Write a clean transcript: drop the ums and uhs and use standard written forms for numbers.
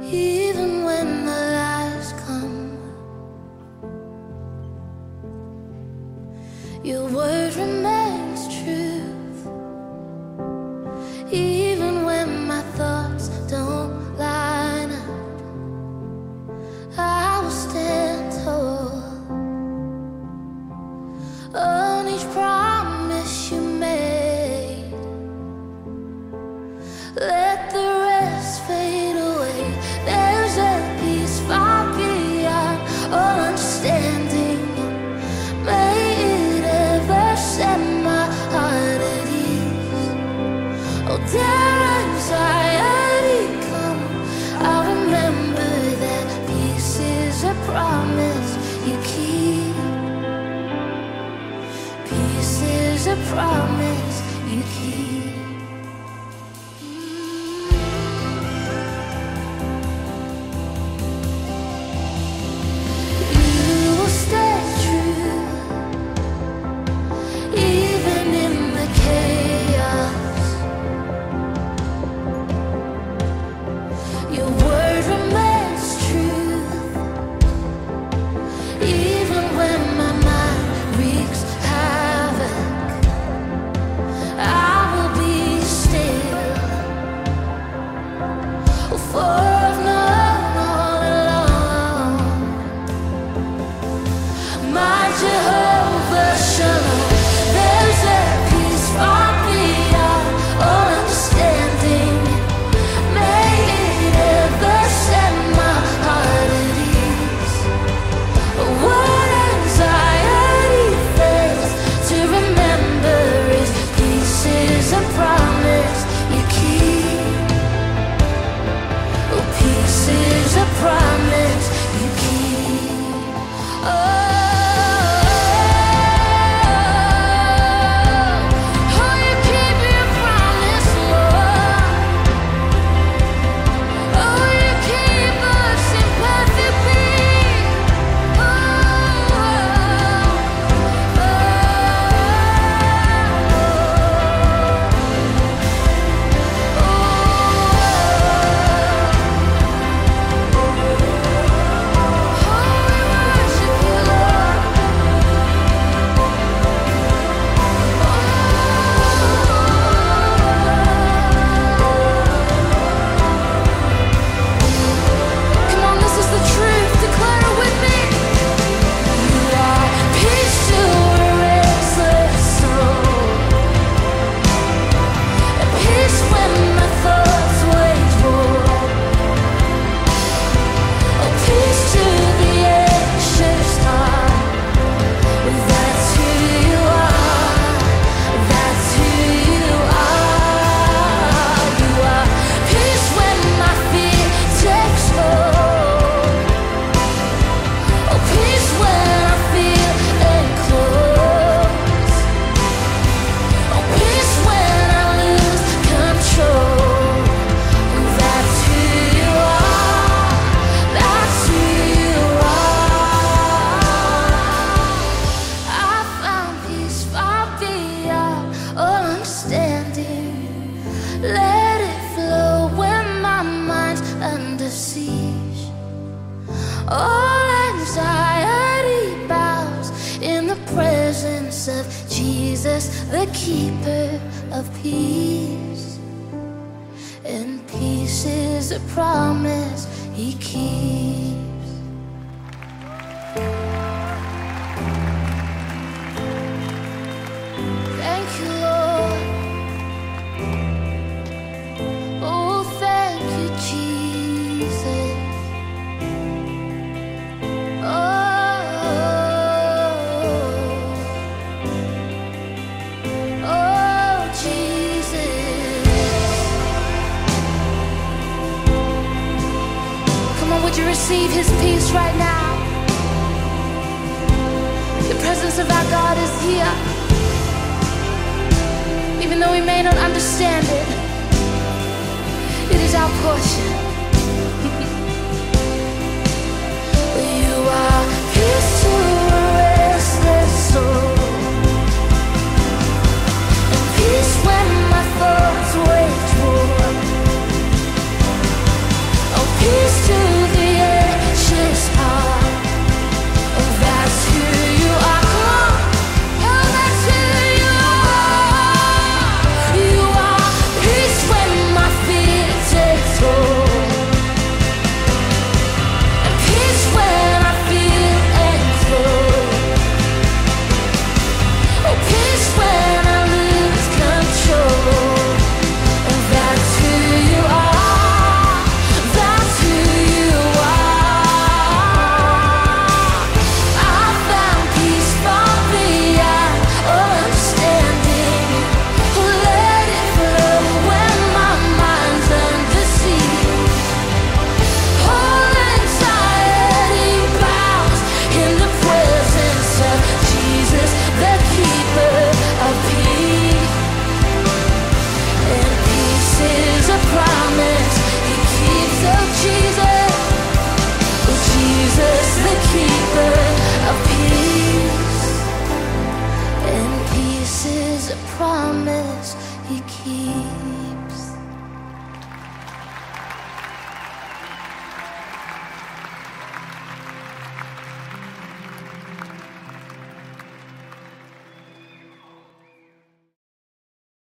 Even when the lies come, your word remains truth. Even when my thoughts don't line up, I will stand tall on each promise you made. Let the rest fade away. There's a peace far beyond all understanding. May it ever set my heart at ease. Oh, dare anxiety come, I'll remember that peace is a promise you keep. Peace is a promise you keep. Let it flow when my mind's under siege. All anxiety bows in the presence of Jesus, the keeper of peace. And peace is a promise he keeps. Thank you, Lord. Oh, thank you, Jesus. Oh, Jesus. Come on, would you receive his peace right now? The presence of our God is here. Even though we may not understand it, it is our portion.